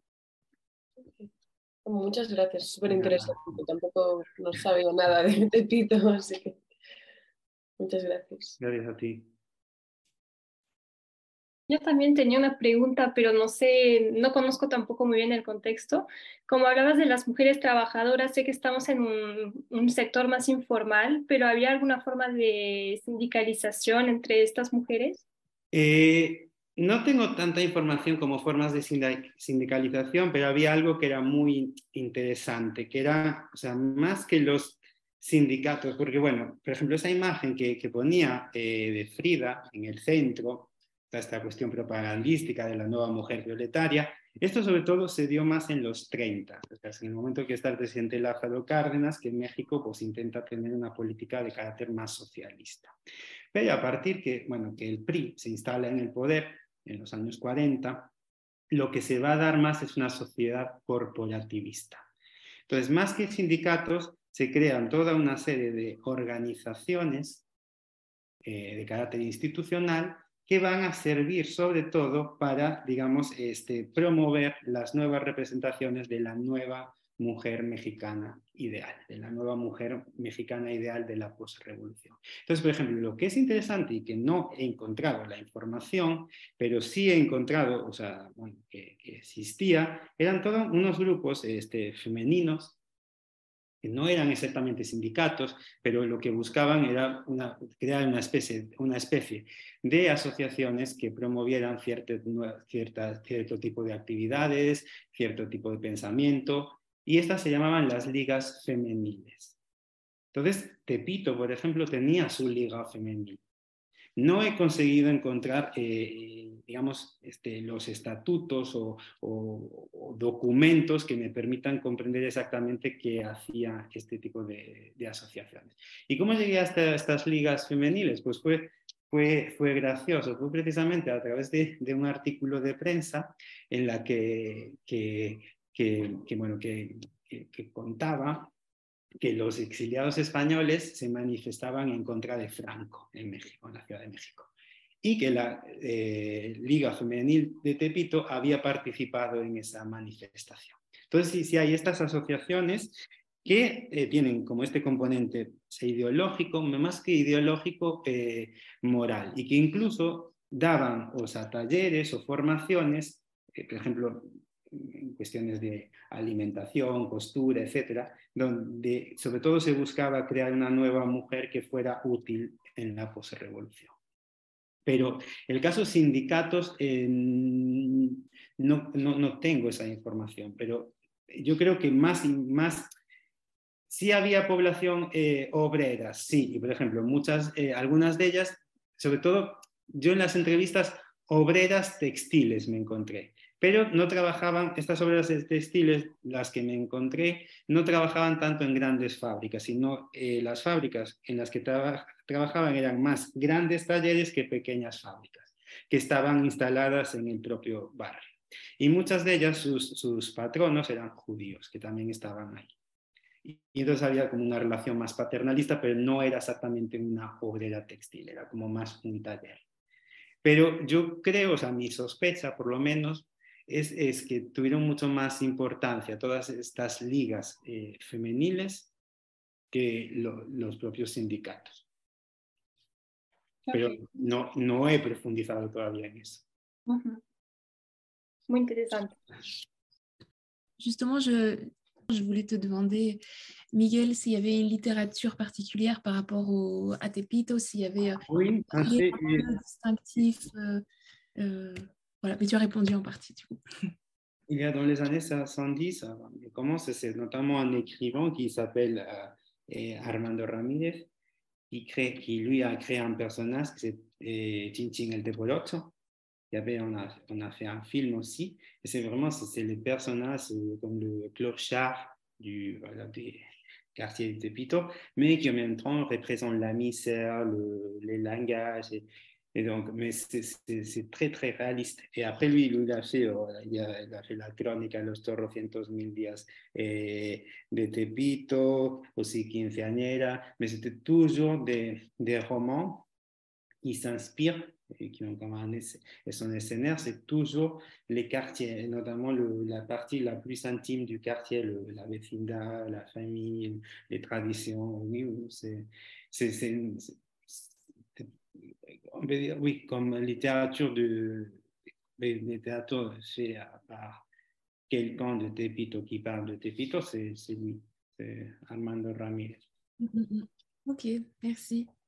Muchas gracias, súper interesante. Tampoco no sabía nada de Tepito, así que muchas gracias. Gracias a ti. Yo también tenía una pregunta, pero no sé, no conozco tampoco muy bien el contexto. Como hablabas de las mujeres trabajadoras, sé que estamos en un sector más informal, pero ¿había alguna forma de sindicalización entre estas mujeres? No tengo tanta información como formas de sindicalización, pero había algo que era muy interesante, que era, o sea, más que los sindicatos, porque bueno, por ejemplo, esa imagen que ponía de Frida en el centro, esta cuestión propagandística de la nueva mujer proletaria, esto sobre todo se dio más en los 30, o sea, en el momento que está el presidente Lázaro Cárdenas, que en México pues intenta tener una política de carácter más socialista. Pero a partir que el PRI se instala en el poder en los años 40, lo que se va a dar más es una sociedad corporativista. Entonces, más que sindicatos, se crean toda una serie de organizaciones de carácter institucional que van a servir sobre todo para, digamos, promover las nuevas representaciones de la nueva mujer mexicana ideal, de la nueva mujer mexicana ideal de la posrevolución. Entonces, por ejemplo, lo que es interesante y que no he encontrado la información, pero sí he encontrado, o sea, bueno, que existía, eran todos unos grupos femeninos que no eran exactamente sindicatos, pero lo que buscaban era crear una especie de asociaciones que promovieran cierto tipo de actividades, cierto tipo de pensamiento, y estas se llamaban las ligas femeniles. Entonces, Tepito, por ejemplo, tenía su liga femenil. No he conseguido encontrar, digamos, los estatutos o documentos que me permitan comprender exactamente qué hacía este tipo de asociaciones. ¿Y cómo llegué hasta estas ligas femeniles? Pues fue gracioso, fue precisamente a través de un artículo de prensa en la que contaba que los exiliados españoles se manifestaban en contra de Franco en México, en la Ciudad de México, y que la Liga Femenil de Tepito había participado en esa manifestación. Entonces, sí hay estas asociaciones que tienen como este componente ideológico, más que ideológico, moral, y que incluso daban talleres o formaciones, por ejemplo, en cuestiones de alimentación, costura, etcétera, donde sobre todo se buscaba crear una nueva mujer que fuera útil en la posrevolución. Pero el caso de sindicatos, no tengo esa información, pero yo creo que más sí había población obrera, sí, y por ejemplo, algunas de ellas, sobre todo yo en las entrevistas, obreras textiles me encontré, pero no trabajaban, estas obreras textiles, las que me encontré, no trabajaban tanto en grandes fábricas, sino las fábricas en las que trabajaban eran más grandes talleres que pequeñas fábricas, que estaban instaladas en el propio barrio. Y muchas de ellas, sus patronos eran judíos, que también estaban ahí. Y entonces había como una relación más paternalista, pero no era exactamente una obrera textil, era como más un taller. Pero yo creo, o sea, mi sospecha por lo menos, es que tuvieron mucho más importancia todas estas ligas femeniles que los propios sindicatos. Pero Ok. no he profundizado todavía en eso. Muy interesante. Justement, je voulais te demander, Miguel, s'il y avait une littérature particulière par rapport à Tepito, s'il y avait Oui, un peu distinctif. Voilà, mais tu as répondu en partie, du coup. il y a dans les années 70, il commence, c'est notamment un écrivain qui s'appelle Armando Ramírez, qui lui a créé un personnage qui c'est Chin el Teporocho. On a fait un film aussi. Et c'est vraiment c'est les personnages comme le clochard des quartiers de Tepito, mais qui en même temps représentent la misère, les langages. Et donc, mais c'est très, très réaliste. Et après, lui, il a fait, il a fait la crónica de los 400.000 días de Tepito, aussi Quinceañera, mais c'était toujours des romans qui s'inspirent et qui ont comme et son escenaire, c'est toujours les quartiers, et notamment la partie la plus intime du quartier, la vecindad, la famille, les traditions. Oui, on peut dire, oui, comme littérature littérature fait par quelqu'un de Tepito qui parle de Tepito, c'est lui, c'est Armando Ramírez. Ok, merci.